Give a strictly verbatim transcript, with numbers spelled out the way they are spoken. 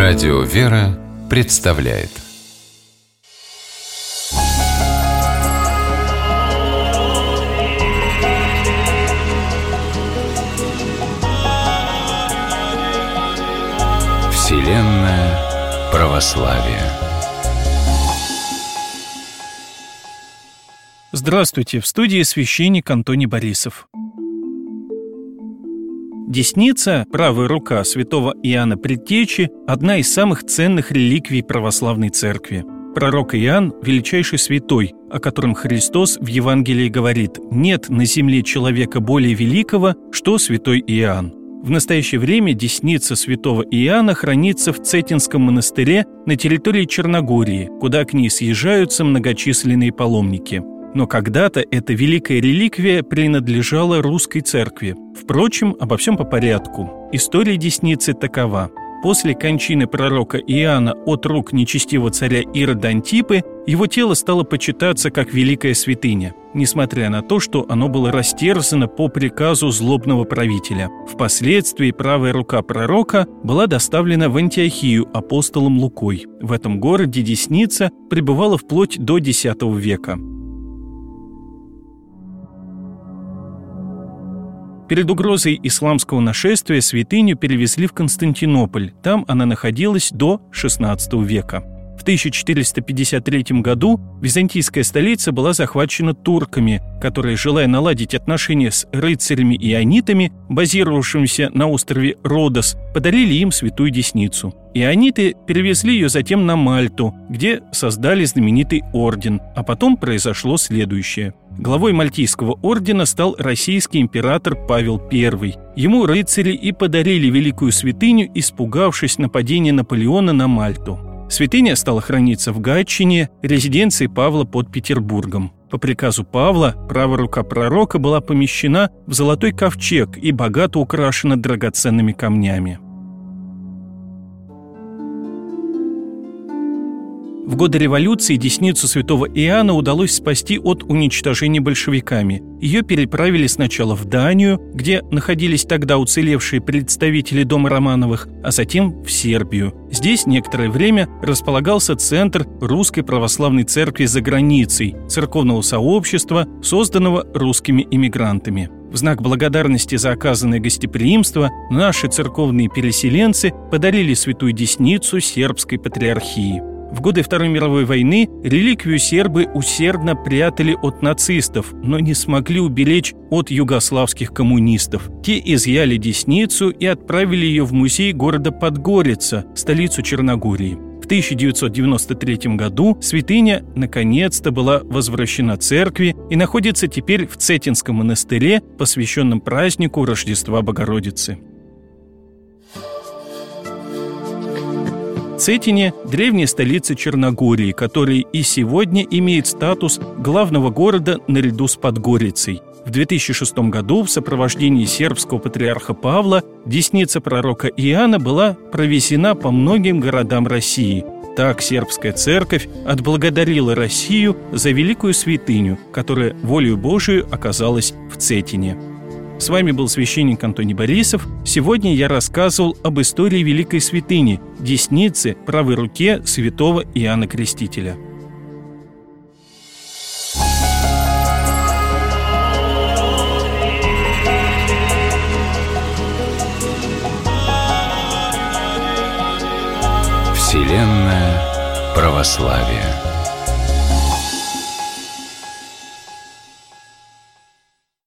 Радио «Вера» представляет Вселенная православия. Здравствуйте, в студии священник Антоний Борисов. Десница, правая рука святого Иоанна Предтечи – одна из самых ценных реликвий православной церкви. Пророк Иоанн – величайший святой, о котором Христос в Евангелии говорит: «Нет на земле человека более великого, что святой Иоанн». В настоящее время десница святого Иоанна хранится в Цетинском монастыре на территории Черногории, куда к ней съезжаются многочисленные паломники. Но когда-то эта великая реликвия принадлежала русской церкви. Впрочем, обо всем по порядку. История десницы такова. После кончины пророка Иоанна от рук нечестивого царя Ирода Антипы его тело стало почитаться как великая святыня, несмотря на то, что оно было растерзано по приказу злобного правителя. Впоследствии правая рука пророка была доставлена в Антиохию апостолом Лукой. В этом городе десница пребывала вплоть до десятого века. Перед угрозой исламского нашествия святыню перевезли в Константинополь. Там она находилась до шестнадцатого века. В тысяча четыреста пятьдесят третьем году византийская столица была захвачена турками, которые, желая наладить отношения с рыцарями-ионитами, базировавшимися на острове Родос, подарили им святую десницу. Иониты перевезли ее затем на Мальту, где создали знаменитый орден, а потом произошло следующее. Главой Мальтийского ордена стал российский император Павел Первый. Ему рыцари и подарили великую святыню, испугавшись нападения Наполеона на Мальту. Святыня стала храниться в Гатчине, резиденции Павла под Петербургом. По приказу Павла правая рука пророка была помещена в золотой ковчег и богато украшена драгоценными камнями. В годы революции десницу святого Иоанна удалось спасти от уничтожения большевиками. Ее переправили сначала в Данию, где находились тогда уцелевшие представители дома Романовых, а затем в Сербию. Здесь некоторое время располагался центр Русской Православной Церкви за границей, церковного сообщества, созданного русскими иммигрантами. В знак благодарности за оказанное гостеприимство наши церковные переселенцы подарили святую десницу сербской патриархии. В годы Второй мировой войны реликвию сербы усердно прятали от нацистов, но не смогли уберечь от югославских коммунистов. Те изъяли десницу и отправили ее в музей города Подгорица, столицу Черногории. В тысяча девятьсот девяносто третьем году святыня наконец-то была возвращена церкви и находится теперь в Цетинском монастыре, посвященном празднику Рождества Богородицы. Цетине – древняя столица Черногории, которая и сегодня имеет статус главного города наряду с Подгорицей. В две тысячи шестом году в сопровождении сербского патриарха Павла десница пророка Иоанна была провезена по многим городам России. Так сербская церковь отблагодарила Россию за великую святыню, которая волею Божию оказалась в Цетине. С вами был священник Антоний Борисов. Сегодня я рассказывал об истории великой святыни, десницы правой руке святого Иоанна Крестителя. Вселенная православия.